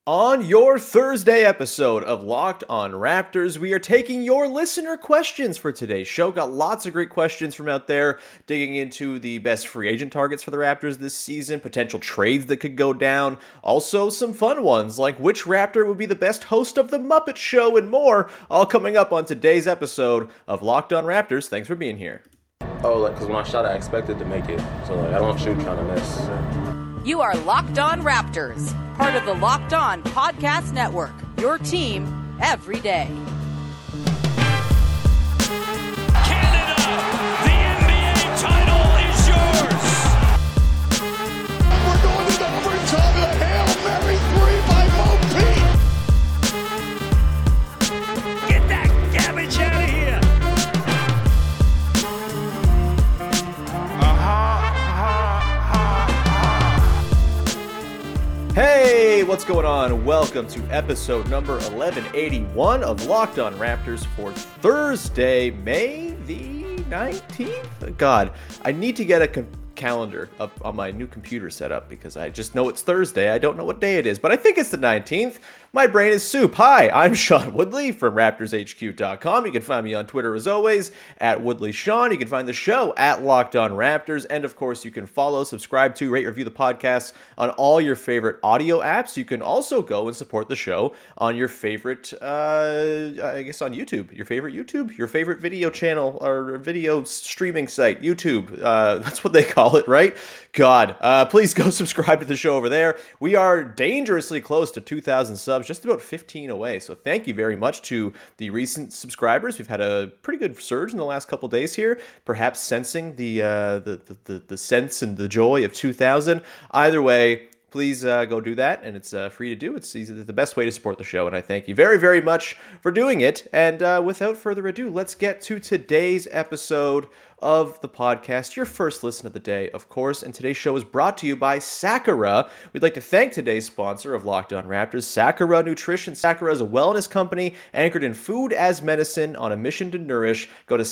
On your Thursday episode of Locked on Raptors, we are taking your listener questions for today's show. Got lots of great questions from out there, digging into the best free agent targets for the Raptors this season, potential trades that could go down, also some fun ones like which Raptor would be the best host of The Muppet Show, and more, all coming up on today's episode of Locked on Raptors. Thanks for being here. Oh, because when I shot, I expected to make it. So, I don't shoot trying to miss. You are Locked on Raptors, part of the Locked on Podcast Network, your team every day. Canada, the NBA title is yours. We're going to the overtime of the Hail Mary 3 by Mo Pete. Get that garbage out of here. Hey, what's going on? Welcome to episode number 1181 of Locked on Raptors for Thursday, May the 19th? God, I need to get a calendar up on my new computer setup because I just know it's Thursday. I don't know what day it is, but I think it's the 19th. My brain is soup. Hi, I'm Sean Woodley from RaptorsHQ.com. You can find me on Twitter as always at WoodleySean. You can find the show at Locked On Raptors. And of course, you can follow, subscribe to, rate, review the podcast on all your favorite audio apps. You can also go and support the show on your favorite, I guess on YouTube. Your favorite video channel or video streaming site, YouTube. That's what they call it, right? God, please go subscribe to the show over there. We are dangerously close to 2,000 subs, just about 15 away. So thank you very much to the recent subscribers. We've had a pretty good surge in the last couple days here, perhaps sensing the sense and the joy of 2,000. Either way, please go do that, and it's free to do. It's the best way to support the show, and I thank you very, very much for doing it. And without further ado, let's get to today's episode of the podcast, your first listen of the day, of course. And today's show is brought to you by Sakura. We'd like to thank today's sponsor of Locked On Raptors, Sakura Nutrition. Sakura is a wellness company anchored in food as medicine on a mission to nourish. Go to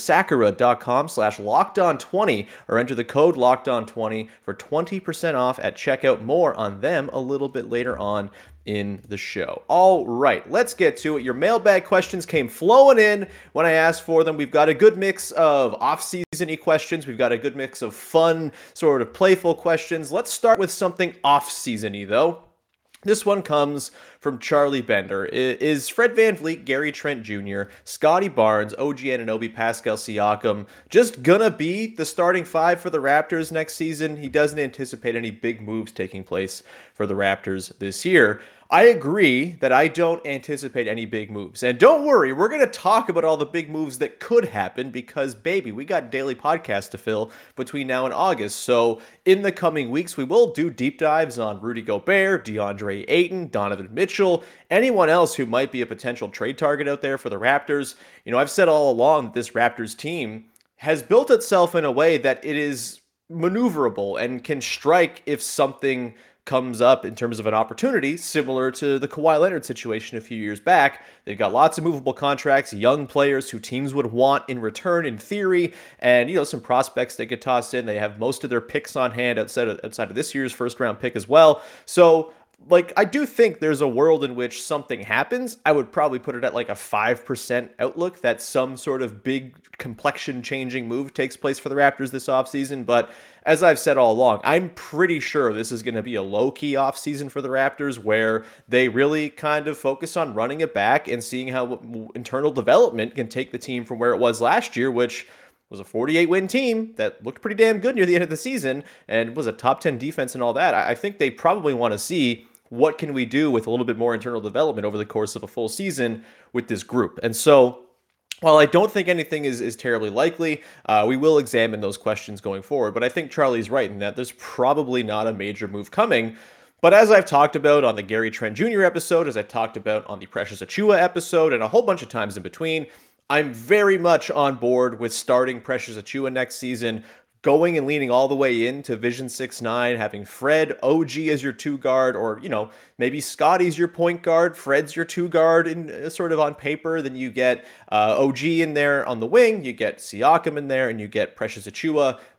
sakura.com/lockedon20 or enter the code LOCKEDON20 for 20% off at checkout. More on them a little bit later on in the show. All right, let's get to it. Your mailbag questions came flowing in when I asked for them. We've got a good mix of off-season-y questions. We've got a good mix of fun, sort of playful questions. Let's start with something off-season-y, though. This one comes from Charlie Bender. Is Fred VanVleet, Gary Trent Jr., Scotty Barnes, OG Anunoby, Pascal Siakam just gonna be the starting five for the Raptors next season? He doesn't anticipate any big moves taking place for the Raptors this year. I agree that I don't anticipate any big moves. And don't worry, we're going to talk about all the big moves that could happen because, baby, we got daily podcasts to fill between now and August. So in the coming weeks, we will do deep dives on Rudy Gobert, DeAndre Ayton, Donovan Mitchell, anyone else who might be a potential trade target out there for the Raptors. You know, I've said all along that this Raptors team has built itself in a way that it is maneuverable and can strike if something comes up in terms of an opportunity, similar to the Kawhi Leonard situation a few years back. They've got lots of movable contracts, young players who teams would want in return in theory, and, you know, some prospects they could toss in. They have most of their picks on hand outside of this year's first round pick as well. So, like, I do think there's a world in which something happens. I would probably put it at like a 5% outlook that some sort of big complexion changing move takes place for the Raptors this offseason. But as I've said all along, I'm pretty sure this is going to be a low-key offseason for the Raptors where they really kind of focus on running it back and seeing how internal development can take the team from where it was last year, which was a 48-win team that looked pretty damn good near the end of the season and was a top 10 defense and all that. I think they probably want to see what can we do with a little bit more internal development over the course of a full season with this group. And so while I don't think anything is terribly likely, we will examine those questions going forward. But I think Charlie's right in that there's probably not a major move coming. But as I've talked about on the Gary Trent Jr. episode, as I've talked about on the Precious Achiuwa episode, and a whole bunch of times in between, I'm very much on board with starting Precious Achiuwa next season, going and leaning all the way into Vision 6-9, having Fred, OG as your two guard, or, you know, maybe Scotty's your point guard, Fred's your two guard in sort of on paper. Then you get OG in there on the wing, you get Siakam in there, and you get Precious Achiuwa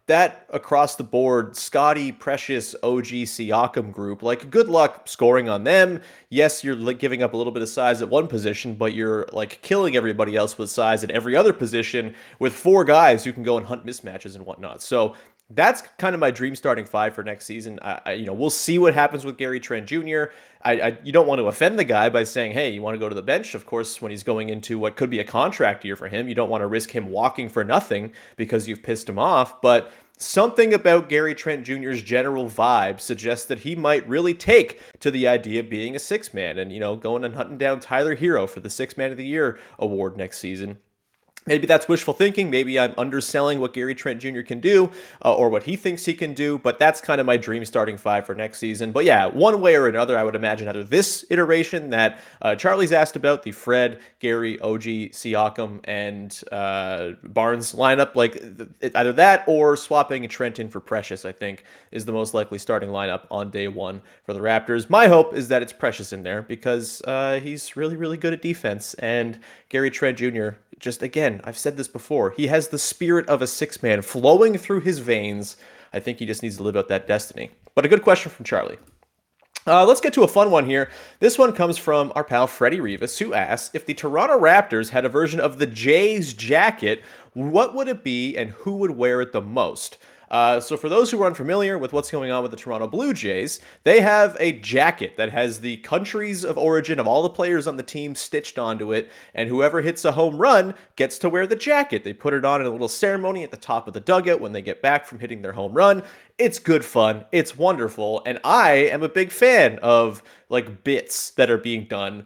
that across the board, Scotty, Precious, OG, Siakam group, like good luck scoring on them. Yes, you're like giving up a little bit of size at one position, but you're like killing everybody else with size at every other position with four guys who can go and hunt mismatches and whatnot. So that's kind of my dream starting five for next season. We'll see what happens with Gary Trent Jr. You don't want to offend the guy by saying, hey, you want to go to the bench? Of course, when he's going into what could be a contract year for him, you don't want to risk him walking for nothing because you've pissed him off. But something about Gary Trent Jr.'s general vibe suggests that he might really take to the idea of being a six man and, going and hunting down Tyler Hero for the Six Man of the Year award next season. Maybe that's wishful thinking. Maybe I'm underselling what Gary Trent Jr. can do or what he thinks he can do, but that's kind of my dream starting five for next season. But yeah, one way or another, I would imagine either this iteration that Charlie's asked about, the Fred, Gary, OG, Siakam, and Barnes lineup, like either that or swapping Trent in for Precious, I think, is the most likely starting lineup on day one for the Raptors. My hope is that it's Precious in there because he's really, really good at defense, and Gary Trent Jr., just again, I've said this before, he has the spirit of a six-man flowing through his veins. I think he just needs to live out that destiny. But a good question from Charlie. Let's get to a fun one here. This one comes from our pal Freddie Rivas, who asks, if the Toronto Raptors had a version of the Jays jacket, what would it be and who would wear it the most? So for those who are unfamiliar with what's going on with the Toronto Blue Jays, they have a jacket that has the countries of origin of all the players on the team stitched onto it, and whoever hits a home run gets to wear the jacket. They put it on in a little ceremony at the top of the dugout when they get back from hitting their home run. It's good fun. It's wonderful. And I am a big fan of like bits that are being done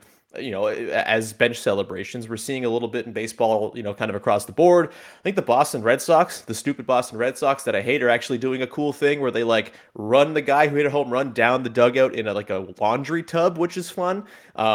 as bench celebrations. We're seeing a little bit in baseball, kind of across the board. I think the Boston Red Sox, the stupid Boston Red Sox that I hate, are actually doing a cool thing where they like run the guy who hit a home run down the dugout in a laundry tub, which is fun.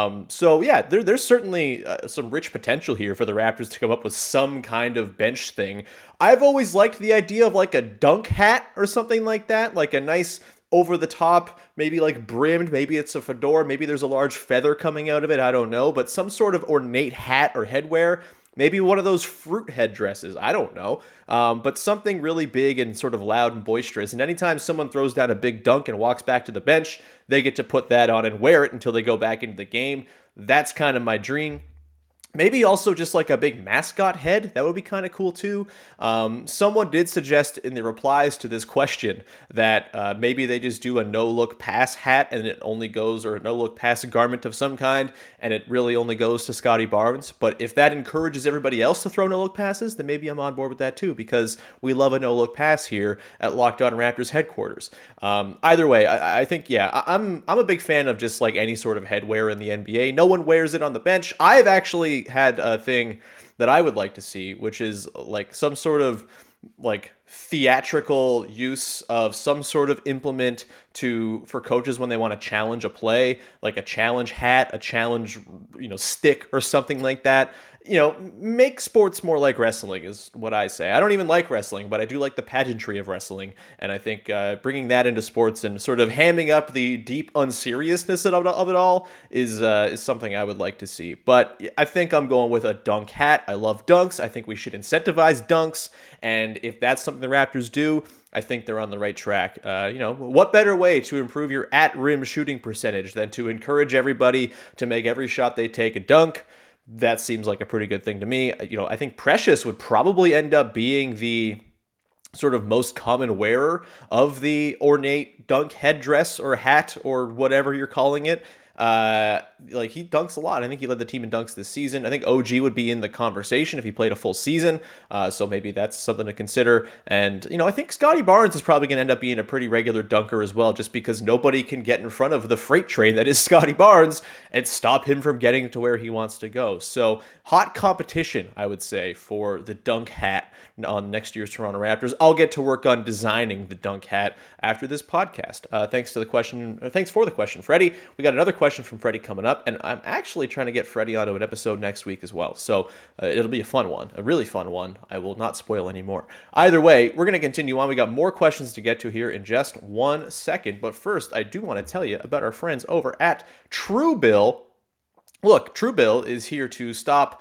So yeah, there's certainly some rich potential here for the Raptors to come up with some kind of bench thing. I've always liked the idea of like a dunk hat or something like that, like a nice over the top, maybe like brimmed, maybe it's a fedora, maybe there's a large feather coming out of it, I don't know, but some sort of ornate hat or headwear, maybe one of those fruit headdresses, I don't know, but something really big and sort of loud and boisterous. And anytime someone throws down a big dunk and walks back to the bench, they get to put that on and wear it until they go back into the game. That's kind of my dream. Maybe also just like a big mascot head. That would be kind of cool too. Someone did suggest in the replies to this question that maybe they just do a no-look pass hat and it only goes, or a no-look pass garment of some kind, and it really only goes to Scotty Barnes. But if that encourages everybody else to throw no-look passes, then maybe I'm on board with that too, because we love a no-look pass here at Locked On Raptors headquarters. Either way, I think, yeah, I'm a big fan of just like any sort of headwear in the NBA. No one wears it on the bench. I've actually had a thing that I would like to see, which is like some sort of like theatrical use of some sort of implement for coaches when they want to challenge a play, like a challenge hat, a challenge, stick or something like that. Make sports more like wrestling is what I say. I don't even like wrestling, but I do like the pageantry of wrestling. And I think bringing that into sports and sort of hamming up the deep unseriousness of it all is something I would like to see. But I think I'm going with a dunk hat. I love dunks. I think we should incentivize dunks. And if that's something the Raptors do, I think they're on the right track. What better way to improve your at-rim shooting percentage than to encourage everybody to make every shot they take a dunk? That seems like a pretty good thing to me. I think Precious would probably end up being the sort of most common wearer of the ornate dunk headdress or hat or whatever you're calling it. He dunks a lot. I think he led the team in dunks this season. I think OG would be in the conversation if he played a full season. So maybe that's something to consider. And, I think Scotty Barnes is probably going to end up being a pretty regular dunker as well, just because nobody can get in front of the freight train that is Scotty Barnes and stop him from getting to where he wants to go. So hot competition, I would say, for the dunk hat on next year's Toronto Raptors. I'll get to work on designing the dunk hat after this podcast. Thanks for the question, Freddie. We got another question from Freddie coming up, and I'm actually trying to get Freddie onto an episode next week as well. So it'll be a fun one, a really fun one. I will not spoil any more. Either way, we're going to continue on. We got more questions to get to here in just 1 second. But first, I do want to tell you about our friends over at Truebill. Look, Truebill is here to stop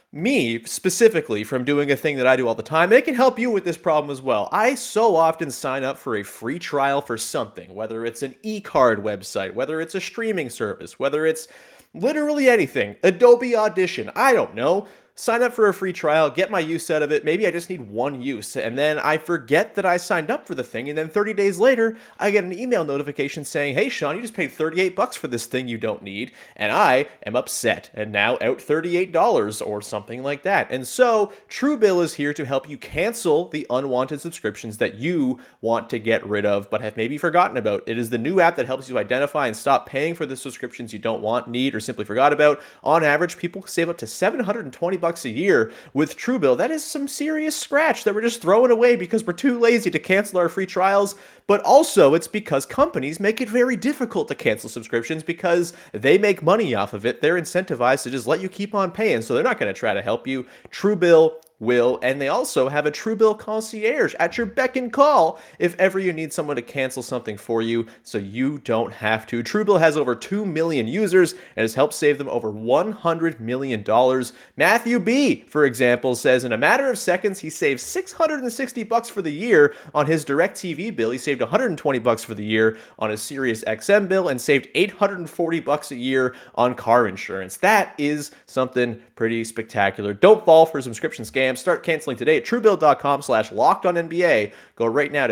me specifically from doing a thing that I do all the time. It can help you with this problem as well. I so often sign up for a free trial for something, whether it's an e-card website, whether it's a streaming service, whether it's literally anything, Adobe Audition, I don't know. Sign up for a free trial, get my use out of it. Maybe I just need one use, and then I forget that I signed up for the thing, and then 30 days later, I get an email notification saying, hey, Sean, you just paid $38 for this thing you don't need, and I am upset, and now out $38 or something like that. And so, Truebill is here to help you cancel the unwanted subscriptions that you want to get rid of, but have maybe forgotten about. It is the new app that helps you identify and stop paying for the subscriptions you don't want, need, or simply forgot about. On average, people save up to $720 a year with Truebill. That is some serious scratch that we're just throwing away because we're too lazy to cancel our free trials. But also, it's because companies make it very difficult to cancel subscriptions because they make money off of it. They're incentivized to just let you keep on paying, so they're not going to try to help you. Truebill will, and they also have a Truebill concierge at your beck and call if ever you need someone to cancel something for you so you don't have to. Truebill has over 2 million users and has helped save them over $100 million. Matthew B., for example, says in a matter of seconds, he saved $660 for the year on his DirecTV bill. He saved $120 for the year on his Sirius XM bill and saved $840 a year on car insurance. That is something pretty spectacular. Don't fall for subscription scams. Start canceling today at truebill.com/lockedonnba. Go right now to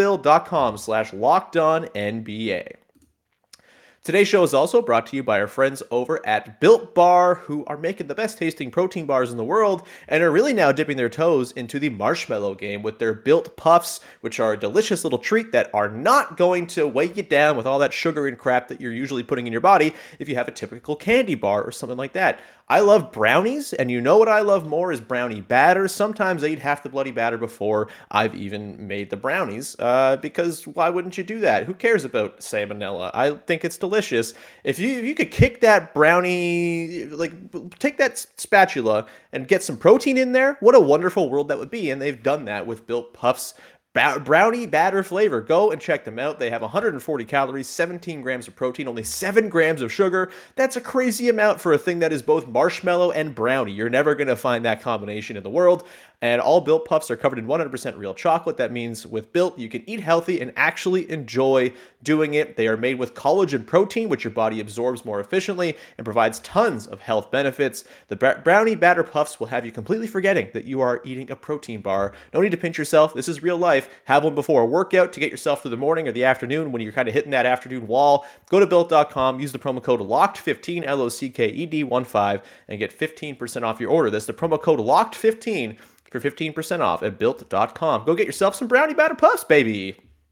truebill.com/lockedonnba. Today's show is also brought to you by our friends over at Built Bar, who are making the best tasting protein bars in the world and are really now dipping their toes into the marshmallow game with their Built Puffs, which are a delicious little treat that are not going to weigh you down with all that sugar and crap that you're usually putting in your body if you have a typical candy bar or something like that. I love brownies, and you know what I love more is brownie batter. Sometimes I eat half the bloody batter before I've even made the brownies, because why wouldn't you do that? Who cares about salmonella? I think it's delicious. If you could kick that brownie, like take that spatula and get some protein in there, what a wonderful world that would be. And they've done that with Built Puffs. Brownie batter flavor. Go and check them out. They have 140 calories, 17 grams of protein, only 7 grams of sugar. That's a crazy amount for a thing that is both marshmallow and brownie. You're never going to find that combination in the world. And all Built Puffs are covered in 100% real chocolate. that means with Built, you can eat healthy and actually enjoy doing it. They are made with collagen protein, which your body absorbs more efficiently and provides tons of health benefits. The brownie batter puffs will have you completely forgetting that you are eating a protein bar. No need to pinch yourself. This is real life. Have one before a workout to get yourself through the morning or the afternoon when you're kind of hitting that afternoon wall. Go to Built.com, use the promo code LOCKED15, LOCKED15, and get 15% off your order. That's the promo code LOCKED15 for 15% off at Built.com. Go get yourself some brownie batter puffs, baby.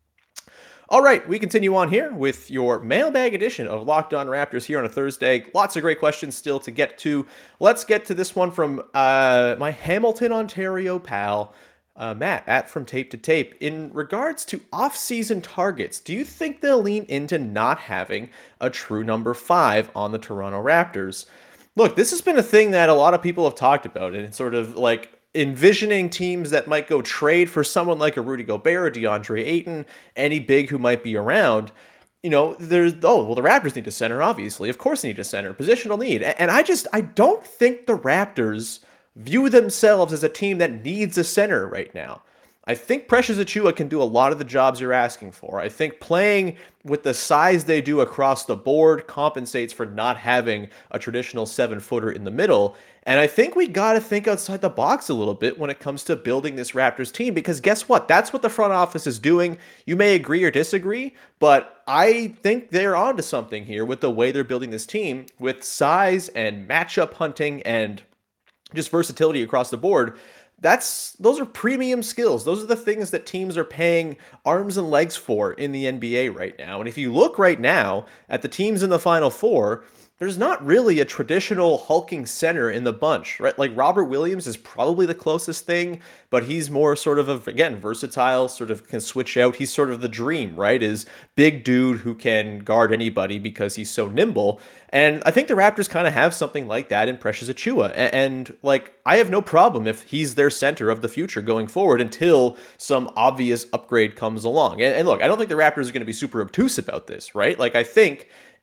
All right, we continue on here with your mailbag edition of Locked On Raptors here on a Thursday. Lots of great questions still to get to. Let's get to this one from my Hamilton, Ontario pal, Matt, at From Tape to Tape. In regards to off-season targets, do you think they'll lean into not having a true number 5 on the Toronto Raptors? Look, this has been a thing that a lot of people have talked about, and it's sort of like envisioning teams that might go trade for someone like a Rudy Gobert or DeAndre Ayton, any big who might be around. You know, the Raptors need a center, obviously. Of course they need a center, positional need. And I don't think the Raptors view themselves as a team that needs a center right now. I think Precious Achiuwa can do a lot of the jobs you're asking for. I think playing with the size they do across the board compensates for not having a traditional 7-footer in the middle. And I think we got to think outside the box a little bit when it comes to building this Raptors team, because guess what? That's what the front office is doing. You may agree or disagree, but I think they're onto something here with the way they're building this team with size and matchup hunting and just versatility across the board. Those are premium skills. Those are the things that teams are paying arms and legs for in the NBA right now. And if you look right now at the teams in the Final Four, there's not really a traditional hulking center in the bunch, right? Like Robert Williams is probably the closest thing, but he's more sort of again, versatile, sort of can switch out. He's sort of the dream, right? Is big dude who can guard anybody because he's so nimble. And I think the Raptors kind of have something like that in Precious Achiuwa. And like, I have no problem if he's their center of the future going forward until some obvious upgrade comes along. And look, I don't think the Raptors are going to be super obtuse about this, right? Like, I think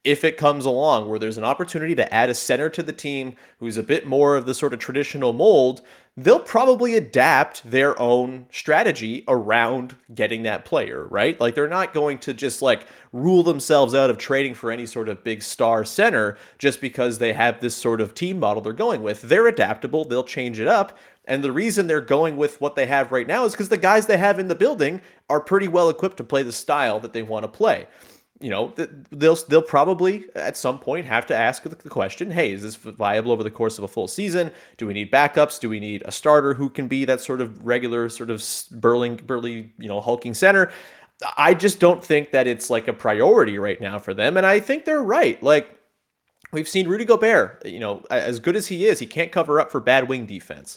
if it comes along where there's an opportunity to add a center to the team who's a bit more of the sort of traditional mold, they'll probably adapt their own strategy around getting that player, right? Like they're not going to just like rule themselves out of trading for any sort of big star center just because they have this sort of team model they're going with. They're adaptable, they'll change it up. And the reason they're going with what they have right now is because the guys they have in the building are pretty well equipped to play the style that they want to play. They'll probably at some point have to ask the question, hey, is this viable over the course of a full season? Do we need backups? Do we need a starter who can be that sort of regular sort of burly, hulking center? I just don't think that it's like a priority right now for them. And I think they're right. Like, we've seen Rudy Gobert, as good as he is, he can't cover up for bad wing defense.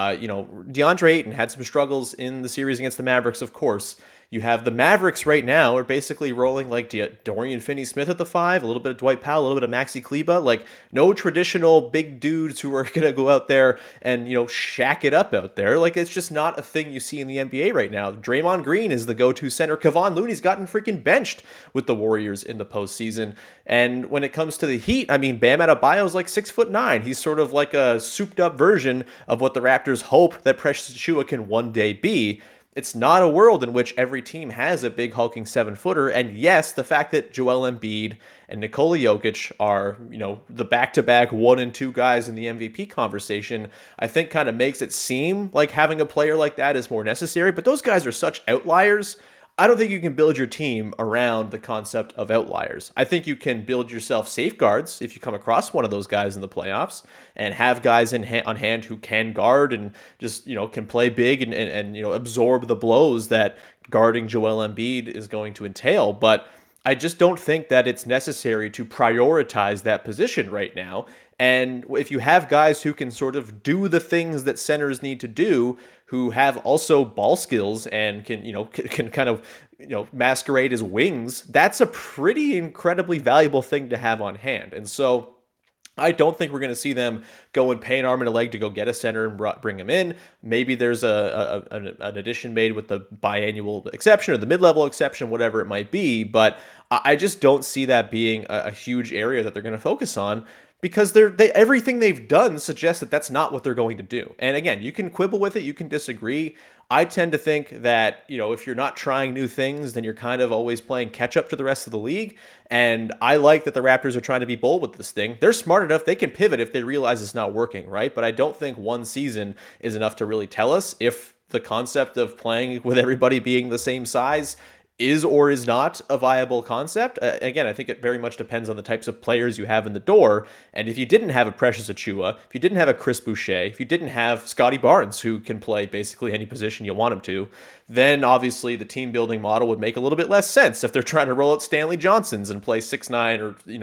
DeAndre Ayton had some struggles in the series against the Mavericks, of course. You have the Mavericks right now are basically rolling like Dorian Finney-Smith at the 5, a little bit of Dwight Powell, a little bit of Maxi Kleba, like no traditional big dudes who are going to go out there and, shack it up out there. Like it's just not a thing you see in the NBA right now. Draymond Green is the go-to center. Kevon Looney's gotten freaking benched with the Warriors in the postseason. And when it comes to the Heat, I mean, Bam Adebayo is like 6'9". He's sort of like a souped up version of what the Raptors hope that Precious Achiuwa can one day be. It's not a world in which every team has a big hulking 7-footer. And yes, the fact that Joel Embiid and Nikola Jokic are, the back-to-back 1 and 2 guys in the MVP conversation, I think kind of makes it seem like having a player like that is more necessary. But those guys are such outliers. I don't think you can build your team around the concept of outliers. I think you can build yourself safeguards if you come across one of those guys in the playoffs and have guys on hand who can guard and just, can play big and absorb the blows that guarding Joel Embiid is going to entail. But I just don't think that it's necessary to prioritize that position right now. And if you have guys who can sort of do the things that centers need to do, who have also ball skills and can kind of, masquerade as wings, that's a pretty incredibly valuable thing to have on hand. And so I don't think we're going to see them go and pay an arm and a leg to go get a center and bring him in. Maybe there's an addition made with the biannual exception or the mid-level exception, whatever it might be. But I just don't see that being a huge area that they're going to focus on, because everything they've done suggests that that's not what they're going to do. And again, you can quibble with it, you can disagree. I tend to think that, if you're not trying new things, then you're kind of always playing catch up to the rest of the league. And I like that the Raptors are trying to be bold with this thing. They're smart enough, they can pivot if they realize it's not working, right? But I don't think one season is enough to really tell us if the concept of playing with everybody being the same size is or is not a viable concept. Again, I think it very much depends on the types of players you have in the door. And if you didn't have a Precious Achiuwa, if you didn't have a Chris Boucher, if you didn't have Scotty Barnes, who can play basically any position you want him to, then obviously the team building model would make a little bit less sense if they're trying to roll out Stanley Johnsons and play 6'9"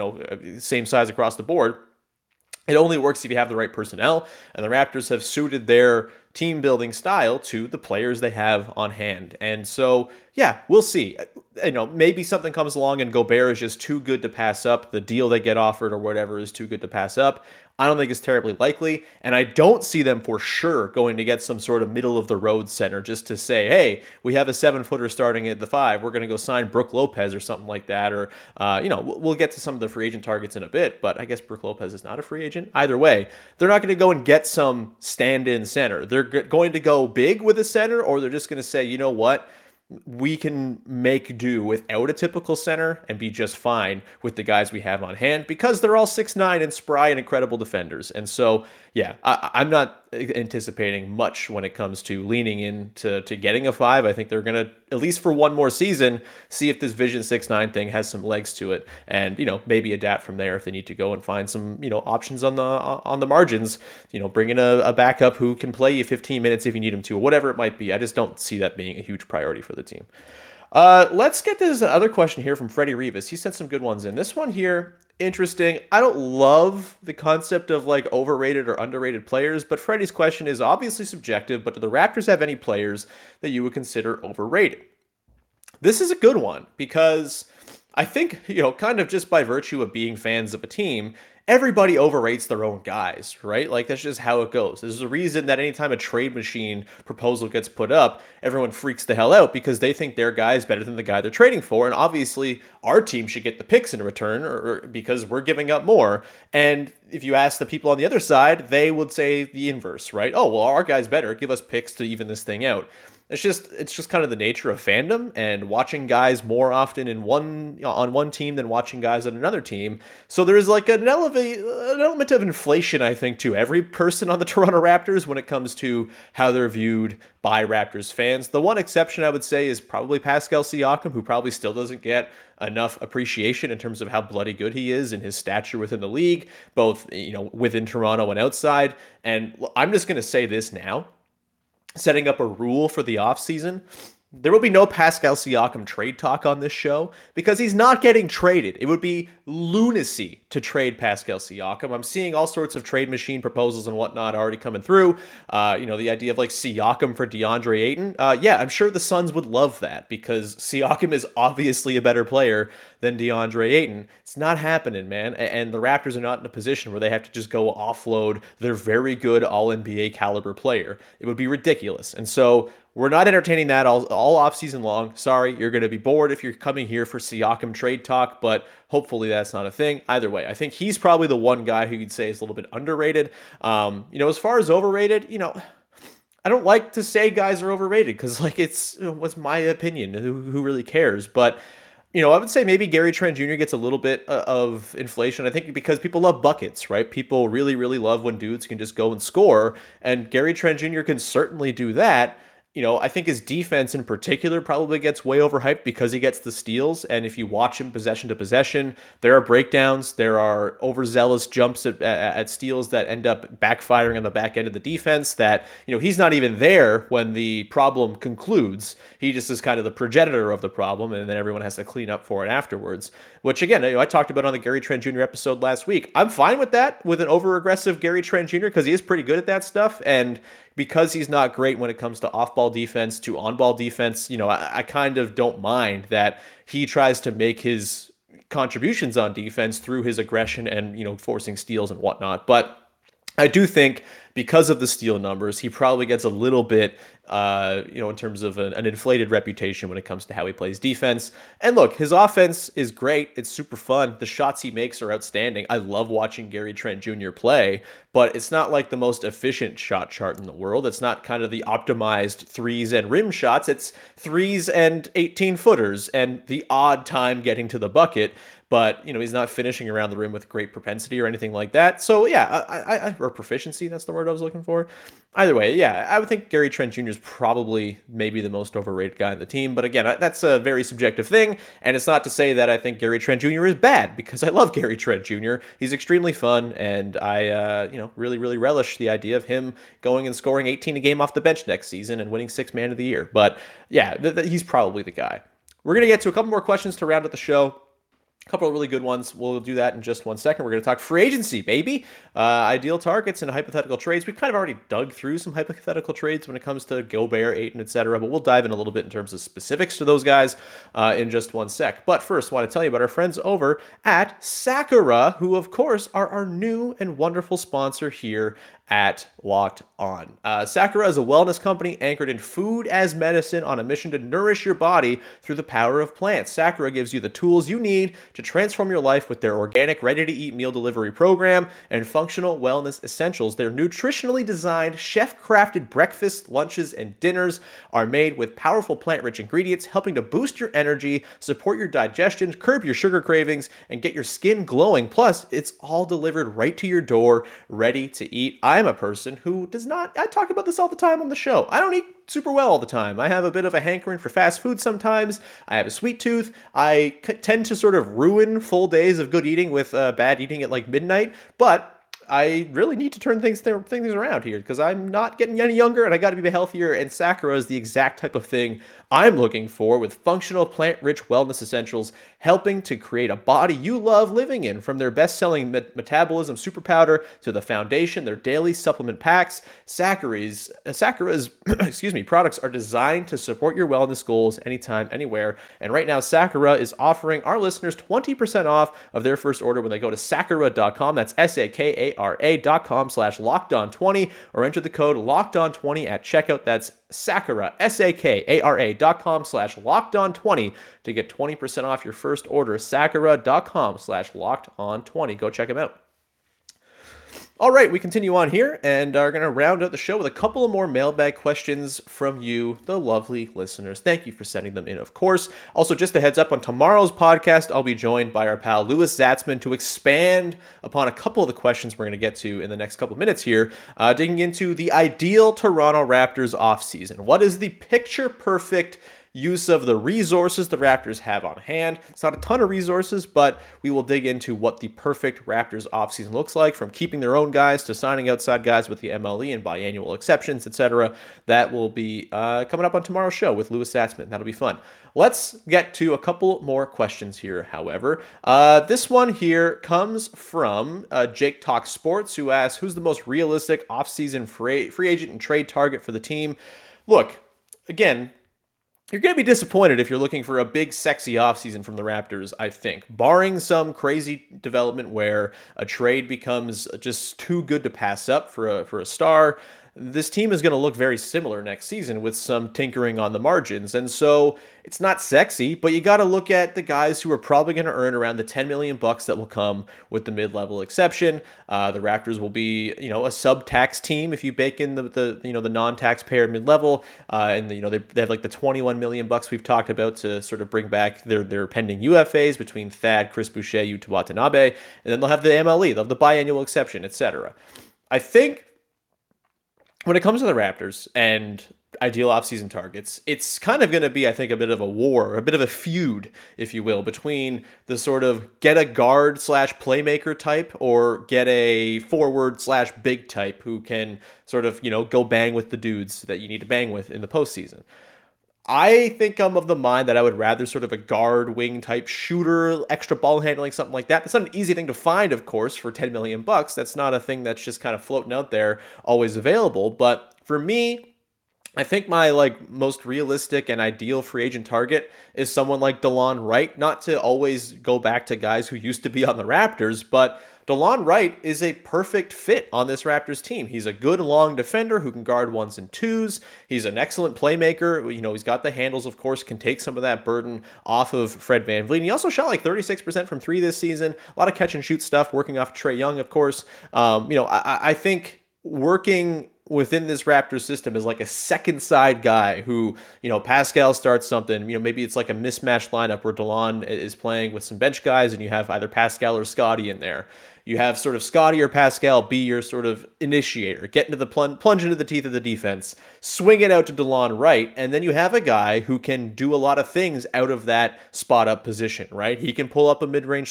or, same size across the board. It only works if you have the right personnel, and the Raptors have suited their team building style to the players they have on hand. And so, yeah, we'll see. Maybe something comes along and Gobert is just too good to pass up. The deal they get offered or whatever is too good to pass up. I don't think it's terribly likely, and I don't see them for sure going to get some sort of middle-of-the-road center just to say, hey, we have a 7-footer starting at the 5. We're going to go sign Brook Lopez or something like that, or, we'll get to some of the free agent targets in a bit, but I guess Brook Lopez is not a free agent. Either way, they're not going to go and get some stand-in center. They're going to go big with a center, or they're just going to say, you know what? We can make do without a typical center and be just fine with the guys we have on hand, because they're all 6'9" and spry and incredible defenders. And so, yeah, I'm not anticipating much when it comes to leaning into getting a 5. I think they're going to, at least for one more season, see if this Vision 6'9" thing has some legs to it, and maybe adapt from there if they need to go and find some options on the margins. Bring in a backup who can play you 15 minutes if you need him to, or whatever it might be. I just don't see that being a huge priority for the team. Let's get this other question here from Freddie Rivas. He sent some good ones in. This one here, interesting. I don't love the concept of like overrated or underrated players, but Freddie's question is obviously subjective, but do the Raptors have any players that you would consider overrated? This is a good one, because I think, kind of just by virtue of being fans of a team, everybody overrates their own guys, right? Like that's just how it goes. There's a reason that anytime a trade machine proposal gets put up, everyone freaks the hell out because they think their guy is better than the guy they're trading for. And obviously, our team should get the picks in return or because we're giving up more. And if you ask the people on the other side, they would say the inverse, right? Oh, well, our guy's better. Give us picks to even this thing out. It's just kind of the nature of fandom and watching guys more often on one team than watching guys on another team. So there's like an element of inflation, I think, to every person on the Toronto Raptors when it comes to how they're viewed by Raptors fans. The one exception I would say is probably Pascal Siakam, who probably still doesn't get enough appreciation in terms of how bloody good he is and his stature within the league, both within Toronto and outside. And I'm just going to say this now, setting up a rule for the offseason. There will be no Pascal Siakam trade talk on this show because he's not getting traded. It would be lunacy to trade Pascal Siakam. I'm seeing all sorts of trade machine proposals and whatnot already coming through. The idea of like Siakam for DeAndre Ayton. Yeah, I'm sure the Suns would love that because Siakam is obviously a better player than DeAndre Ayton. It's not happening, man. And the Raptors are not in a position where they have to just go offload their very good All-NBA caliber player. It would be ridiculous. And so we're not entertaining that all off season long. Sorry, you're going to be bored if you're coming here for Siakam trade talk, but hopefully that's not a thing. Either way, I think he's probably the one guy who you'd say is a little bit underrated. As far as overrated, I don't like to say guys are overrated because what's my opinion? Who really cares? But I would say maybe Gary Trent Jr. gets a little bit of inflation. I think because people love buckets, right? People really, really love when dudes can just go and score, and Gary Trent Jr. can certainly do that. I think his defense in particular probably gets way overhyped because he gets the steals. And if you watch him possession to possession, there are breakdowns, there are overzealous jumps at steals that end up backfiring on the back end of the defense that, he's not even there when the problem concludes. He just is kind of the progenitor of the problem, and then everyone has to clean up for it afterwards. Which, again, I talked about on the Gary Trent Jr. episode last week. I'm fine with that, with an over-aggressive Gary Trent Jr., because he is pretty good at that stuff. And because he's not great when it comes to off-ball defense to on-ball defense, I kind of don't mind that he tries to make his contributions on defense through his aggression and, forcing steals and whatnot. But I do think because of the steal numbers, he probably gets a little bit, in terms of an inflated reputation when it comes to how he plays defense. And look, his offense is great. It's super fun. The shots he makes are outstanding. I love watching Gary Trent Jr. play, but it's not like the most efficient shot chart in the world. It's not kind of the optimized threes and rim shots. It's threes and 18-footers and the odd time getting to the bucket. But, he's not finishing around the rim with great propensity or anything like that. So, yeah, or proficiency, that's the word I was looking for. Either way, yeah, I would think Gary Trent Jr. is probably maybe the most overrated guy on the team. But again, that's a very subjective thing. And it's not to say that I think Gary Trent Jr. is bad, because I love Gary Trent Jr. He's extremely fun. And I, really, really relish the idea of him going and scoring 18 a game off the bench next season and winning Sixth Man of the Year. But yeah, he's probably the guy. We're going to get to a couple more questions to round out the show. A couple of really good ones. We'll do that in just 1 second. We're going to talk free agency, baby. Ideal targets and hypothetical trades. We've kind of already dug through some hypothetical trades when it comes to Gobert, Ayton, etc. But we'll dive in a little bit in terms of specifics to those guys in just 1 sec. But first, I want to tell you about our friends over at Sakura, who, of course, are our new and wonderful sponsor here at Locked On. Sakura is a wellness company anchored in food as medicine on a mission to nourish your body through the power of plants. Sakura gives you the tools you need to transform your life with their organic, ready-to-eat meal delivery program and functional wellness essentials. Their nutritionally designed, chef-crafted breakfasts, lunches, and dinners are made with powerful plant-rich ingredients, helping to boost your energy, support your digestion, curb your sugar cravings, and get your skin glowing. Plus, it's all delivered right to your door, ready to eat. I'm a person who does not, I talk about this all the time on the show. I don't eat super well all the time. I have a bit of a hankering for fast food sometimes. I have a sweet tooth. I tend to sort of ruin full days of good eating with bad eating at like midnight, but I really need to turn things around here because I'm not getting any younger and I got to be healthier, and Sakura is the exact type of thing I'm looking for with functional plant-rich wellness essentials helping to create a body you love living in. From their best-selling metabolism super powder to the foundation, their daily supplement packs, Sakura's excuse me, products are designed to support your wellness goals anytime, anywhere. And right now, Sakura is offering our listeners 20% off of their first order when they go to sakura.com. That's sakara.com/lockedon20 or enter the code lockedon20 at checkout. That's Sakura, sakara.com/lockedon20 to get 20% off your first order. Sakura.com/lockedon20. Go check them out. All right, we continue on here and are going to round out the show with a couple of more mailbag questions from you, the lovely listeners. Thank you for sending them in, of course. Also, just a heads up, on tomorrow's podcast, I'll be joined by our pal Louis Zatzman to expand upon a couple of the questions we're going to get to in the next couple of minutes here, digging into the ideal Toronto Raptors offseason. What is the picture-perfect use of the resources the Raptors have on hand? It's not a ton of resources, but we will dig into what the perfect Raptors offseason looks like, from keeping their own guys to signing outside guys with the MLE and biannual exceptions, etc. That will be coming up on tomorrow's show with Louis Zatzman. That'll be fun. Let's get to a couple more questions here, however. This one here comes from Jake Talk Sports, who asks, who's the most realistic offseason free agent and trade target for the team? Look, again, you're going to be disappointed if you're looking for a big, sexy offseason from the Raptors, I think. Barring some crazy development where a trade becomes just too good to pass up for a star, this team is going to look very similar next season with some tinkering on the margins. And so it's not sexy, but you got to look at the guys who are probably going to earn around the $10 million that will come with the mid-level exception. The Raptors will be, a sub-tax team if you bake in the non-taxpayer mid-level. And they have like the $21 million we've talked about to sort of bring back their pending UFAs between Thad, Chris Boucher, Yuta Watanabe, and then they'll have the MLE, they'll have the biannual exception, etc. I think when it comes to the Raptors and ideal offseason targets, it's kind of going to be, I think, a bit of a war, a bit of a feud, if you will, between the sort of get a guard / playmaker type or get a forward / big type who can sort of, go bang with the dudes that you need to bang with in the postseason. I think I'm of the mind that I would rather sort of a guard wing type shooter, extra ball handling, something like that. That's not an easy thing to find, of course, for $10 million. That's not a thing that's just kind of floating out there, always available. But for me, I think my most realistic and ideal free agent target is someone like DeLon Wright. Not to always go back to guys who used to be on the Raptors, but DeLon Wright is a perfect fit on this Raptors team. He's a good long defender who can guard ones and twos. He's an excellent playmaker. He's got the handles, of course, can take some of that burden off of Fred VanVleet. He also shot like 36% from three this season. A lot of catch and shoot stuff, working off Trae Young, of course. I think working within this Raptors system is like a second side guy who, Pascal starts something, maybe it's like a mismatched lineup where DeLon is playing with some bench guys and you have either Pascal or Scotty in there. You have sort of Scotty or Pascal be your sort of initiator, get into the plunge into the teeth of the defense, swing it out to DeLon Wright, and then you have a guy who can do a lot of things out of that spot up position, right? He can pull up a mid-range,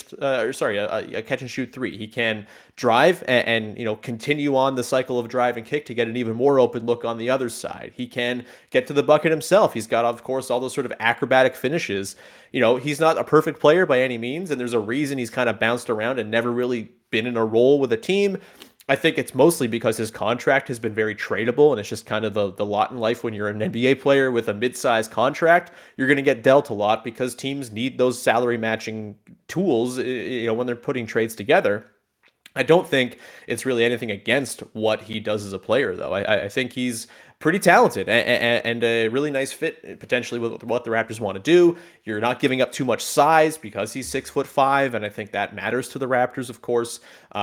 a catch and shoot three. He can drive and continue on the cycle of drive and kick to get an even more open look on the other side. He can get to the bucket himself. He's got, of course, all those sort of acrobatic finishes. He's not a perfect player by any means, and there's a reason he's kind of bounced around and never really been in a role with a team. I think it's mostly because his contract has been very tradable, and it's just kind of the lot in life when you're an NBA player with a mid-sized contract. You're going to get dealt a lot because teams need those salary matching tools, when they're putting trades together. I don't think it's really anything against what he does as a player, though. I think he's pretty talented and a really nice fit potentially with what the Raptors want to do. You're not giving up too much size because he's 6'5", and I think that matters to the Raptors, of course.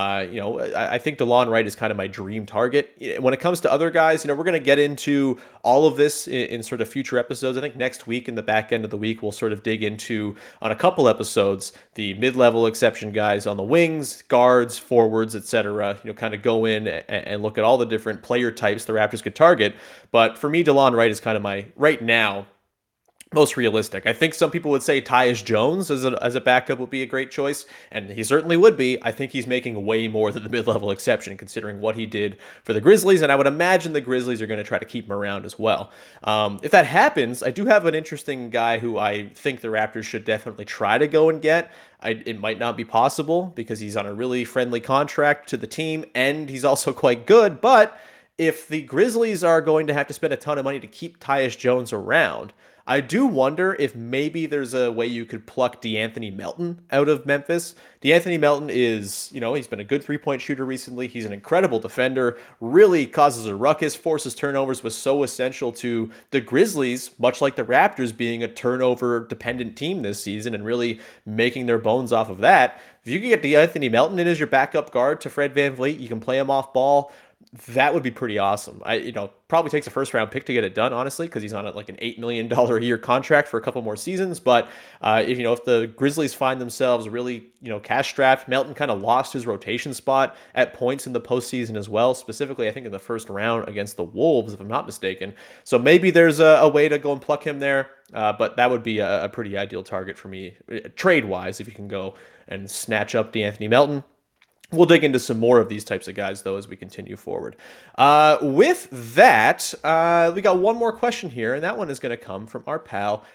I think DeLon Wright is kind of my dream target. When it comes to other guys, we're going to get into all of this in sort of future episodes. I think next week, in the back end of the week, we'll sort of dig into, on a couple episodes, the mid-level exception guys on the wings, guards, forwards, etc. Kind of go in and look at all the different player types the Raptors could target. But for me, DeLon Wright is kind of my most realistic. I think some people would say Tyus Jones as a backup would be a great choice, and he certainly would be. I think he's making way more than the mid-level exception considering what he did for the Grizzlies, and I would imagine the Grizzlies are going to try to keep him around as well. If that happens, I do have an interesting guy who I think the Raptors should definitely try to go and get. It might not be possible because he's on a really friendly contract to the team, and he's also quite good, but if the Grizzlies are going to have to spend a ton of money to keep Tyus Jones around, I do wonder if maybe there's a way you could pluck DeAnthony Melton out of Memphis. DeAnthony Melton is, he's been a good three-point shooter recently. He's an incredible defender, really causes a ruckus, forces turnovers, was so essential to the Grizzlies, much like the Raptors being a turnover-dependent team this season and really making their bones off of that. If you can get DeAnthony Melton in as your backup guard to Fred VanVleet, you can play him off ball. That would be pretty awesome. Probably takes a first round pick to get it done, honestly, because he's on like an $8 million a year contract for a couple more seasons. But if the Grizzlies find themselves really, cash strapped, Melton kind of lost his rotation spot at points in the postseason as well. Specifically, I think in the first round against the Wolves, if I'm not mistaken. So maybe there's a way to go and pluck him there. But that would be a pretty ideal target for me, trade wise, if you can go and snatch up DeAnthony Melton. We'll dig into some more of these types of guys, though, as we continue forward. With that, we got one more question here, and that one is going to come from our pal,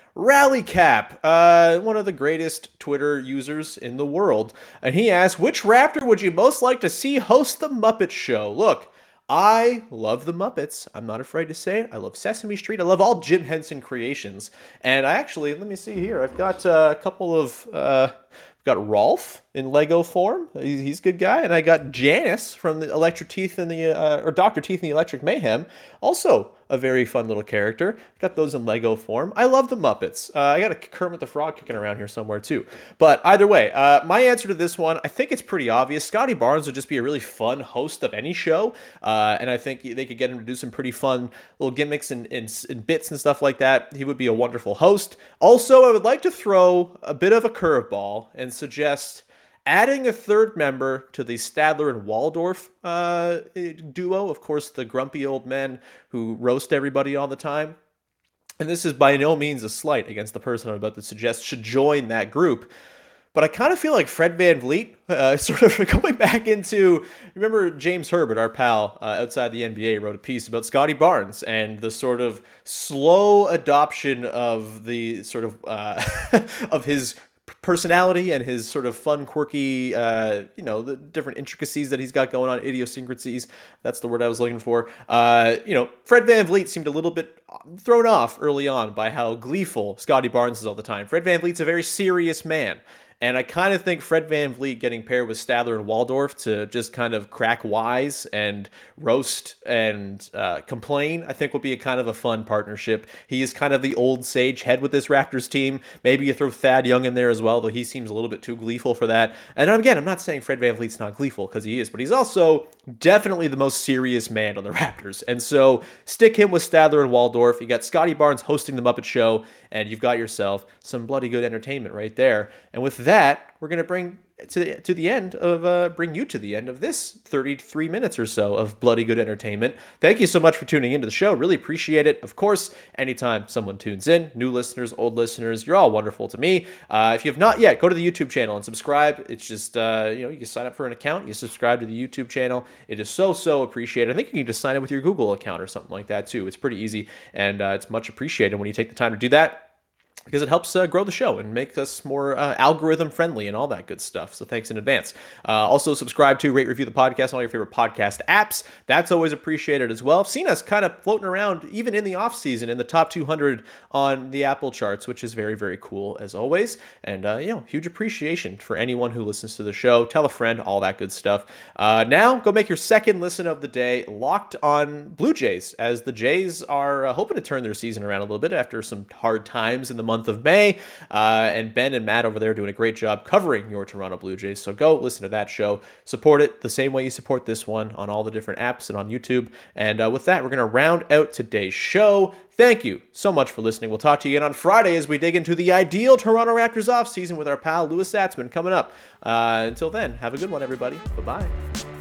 Rallycap, one of the greatest Twitter users in the world. And he asked, which Raptor would you most like to see host the Muppet Show? Look, I love the Muppets. I'm not afraid to say it. I love Sesame Street. I love all Jim Henson creations. And I actually, let me see here. I've got a couple of... got Rolf in Lego form. He's a good guy. And I got Janice from the Electric Teeth and or Dr. Teeth and the Electric Mayhem. Also a very fun little character. Got those in Lego form. I love the Muppets. I got a Kermit the Frog kicking around here somewhere too. But either way, my answer to this one, I think it's pretty obvious. Scotty Barnes would just be a really fun host of any show. And I think they could get him to do some pretty fun little gimmicks and bits and stuff like that. He would be a wonderful host. Also, I would like to throw a bit of a curveball and suggest adding a third member to the Stadler and Waldorf duo. Of course, the grumpy old men who roast everybody all the time. And this is by no means a slight against the person I'm about to suggest should join that group. But I kind of feel like Fred VanVleet, sort of going back into, remember James Herbert, our pal outside the NBA, wrote a piece about Scotty Barnes and the sort of slow adoption of the sort of, of his personality and his sort of fun, quirky, the different intricacies that he's got going on, idiosyncrasies. That's the word I was looking for. Fred VanVleet seemed a little bit thrown off early on by how gleeful Scotty Barnes is all the time. Fred VanVleet's a very serious man. And I kind of think Fred VanVleet getting paired with Stadler and Waldorf to just kind of crack wise and roast and complain, I think would be a kind of a fun partnership. He is kind of the old sage head with this Raptors team. Maybe you throw Thad Young in there as well, though he seems a little bit too gleeful for that. And again, I'm not saying Fred VanVleet's not gleeful, because he is, but he's also definitely the most serious man on the Raptors. And so stick him with Stadler and Waldorf. You got Scotty Barnes hosting the Muppet Show, and you've got yourself some bloody good entertainment right there. And with that, we're going to bring you to the end of this 33 minutes or so of bloody good entertainment. Thank you so much for tuning into the show. Really appreciate it. Of course, anytime someone tunes in, new listeners, old listeners, you're all wonderful to me. If you have not yet, go to the YouTube channel and subscribe. It's just, you can sign up for an account. You subscribe to the YouTube channel. It is so appreciated. I think you can just sign up with your Google account or something like that too. It's pretty easy, and it's much appreciated when you take the time to do that, because it helps grow the show and make us more algorithm friendly and all that good stuff. So thanks in advance. Also subscribe to, rate, review the podcast on all your favorite podcast apps. That's always appreciated as well. I've seen us kind of floating around even in the off season in the top 200 on the Apple charts, which is very, very cool as always. And, huge appreciation for anyone who listens to the show. Tell a friend, all that good stuff. Now go make your second listen of the day Locked On Blue Jays, as the Jays are hoping to turn their season around a little bit after some hard times in the month of May, and Ben and Matt over there doing a great job covering your Toronto Blue Jays. So go listen to that show, support it the same way you support this one on all the different apps and on YouTube. And with that, we're going to round out today's show. Thank you so much for listening. We'll talk to you again on Friday as we dig into the ideal Toronto Raptors offseason with our pal Louis Satzman coming up. Until then, have a good one, everybody. Bye-bye.